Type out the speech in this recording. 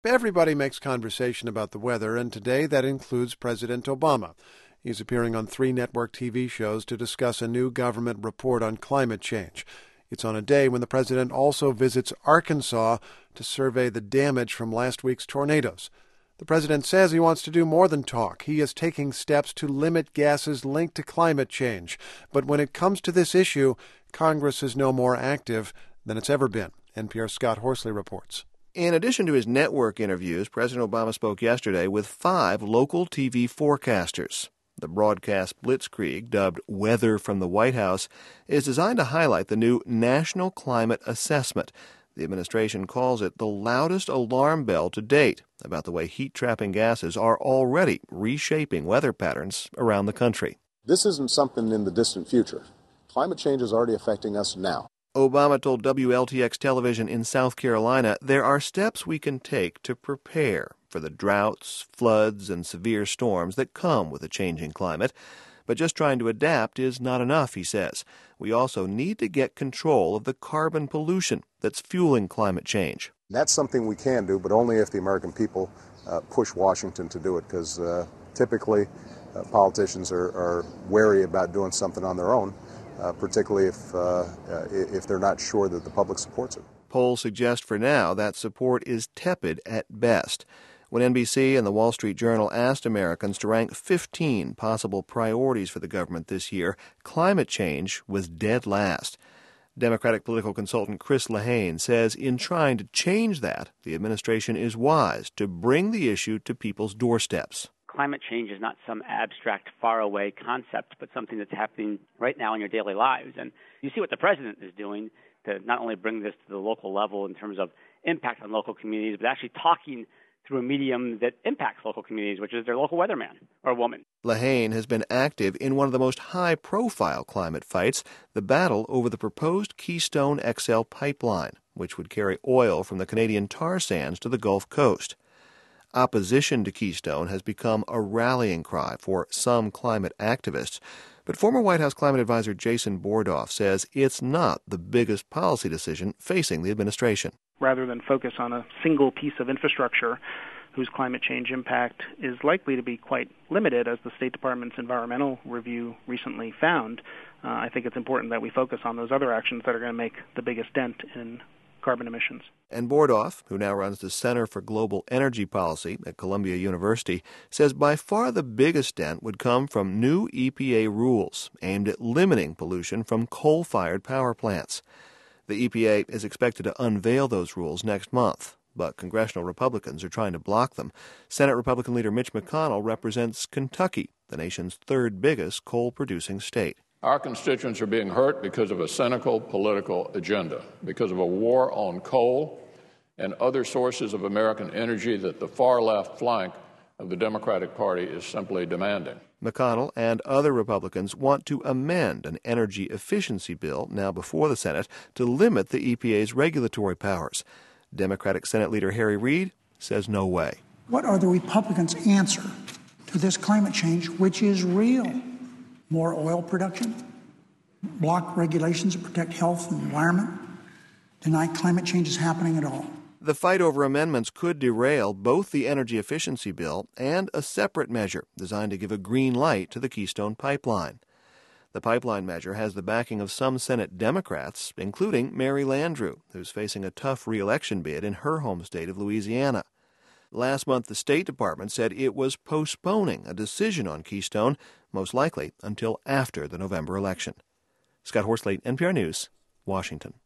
Everybody makes conversation about the weather, and today that includes President Obama. He's appearing on 3 network TV shows to discuss a new government report on climate change. It's on a day when the president also visits Arkansas to survey the damage from last week's tornadoes. The president says he wants to do more than talk. He is taking steps to limit gases linked to climate change. But when it comes to this issue, Congress is no more active than it's ever been. NPR's Scott Horsley reports. In addition to his network interviews, President Obama spoke yesterday with 5 local TV forecasters. The broadcast blitzkrieg, dubbed Weather from the White House, is designed to highlight the new National Climate Assessment. The administration calls it the loudest alarm bell to date about the way heat-trapping gases are already reshaping weather patterns around the country. This isn't something in the distant future. Climate change is already affecting us now. Obama told WLTX television in South Carolina there are steps we can take to prepare for the droughts, floods, and severe storms that come with a changing climate. But just trying to adapt is not enough, he says. We also need to get control of the carbon pollution that's fueling climate change. That's something we can do, but only if the American people push Washington to do it, because typically politicians are wary about doing something on their own, particularly if they're not sure that the public supports it. Polls suggest for now that support is tepid at best. When NBC and the Wall Street Journal asked Americans to rank 15 possible priorities for the government this year, climate change was dead last. Democratic political consultant Chris Lehane says in trying to change that, the administration is wise to bring the issue to people's doorsteps. Climate change is not some abstract, faraway concept, but something that's happening right now in your daily lives. And you see what the president is doing to not only bring this to the local level in terms of impact on local communities, but actually talking through a medium that impacts local communities, which is their local weatherman or woman. Lehane has been active in one of the most high-profile climate fights, the battle over the proposed Keystone XL pipeline, which would carry oil from the Canadian tar sands to the Gulf Coast. Opposition to Keystone has become a rallying cry for some climate activists, but former White House climate advisor Jason Bordoff says it's not the biggest policy decision facing the administration. Rather than focus on a single piece of infrastructure whose climate change impact is likely to be quite limited, as the State Department's environmental review recently found, I think it's important that we focus on those other actions that are going to make the biggest dent in carbon emissions. And Bordoff, who now runs the Center for Global Energy Policy at Columbia University, says by far the biggest dent would come from new EPA rules aimed at limiting pollution from coal-fired power plants. The EPA is expected to unveil those rules next month, but congressional Republicans are trying to block them. Senate Republican leader Mitch McConnell represents Kentucky, the nation's 3rd biggest coal-producing state. Our constituents are being hurt because of a cynical political agenda, because of a war on coal and other sources of American energy that the far-left flank of the Democratic Party is simply demanding. McConnell and other Republicans want to amend an energy efficiency bill now before the Senate to limit the EPA's regulatory powers. Democratic Senate leader Harry Reid says no way. What are the Republicans' answer to this climate change, which is real? More oil production? Block regulations that protect health and environment? Deny climate change is happening at all? The fight over amendments could derail both the energy efficiency bill and a separate measure designed to give a green light to the Keystone pipeline. The pipeline measure has the backing of some Senate Democrats, including Mary Landrieu, who's facing a tough re-election bid in her home state of Louisiana. Last month, the State Department said it was postponing a decision on Keystone, most likely until after the November election. Scott Horsley, NPR News, Washington.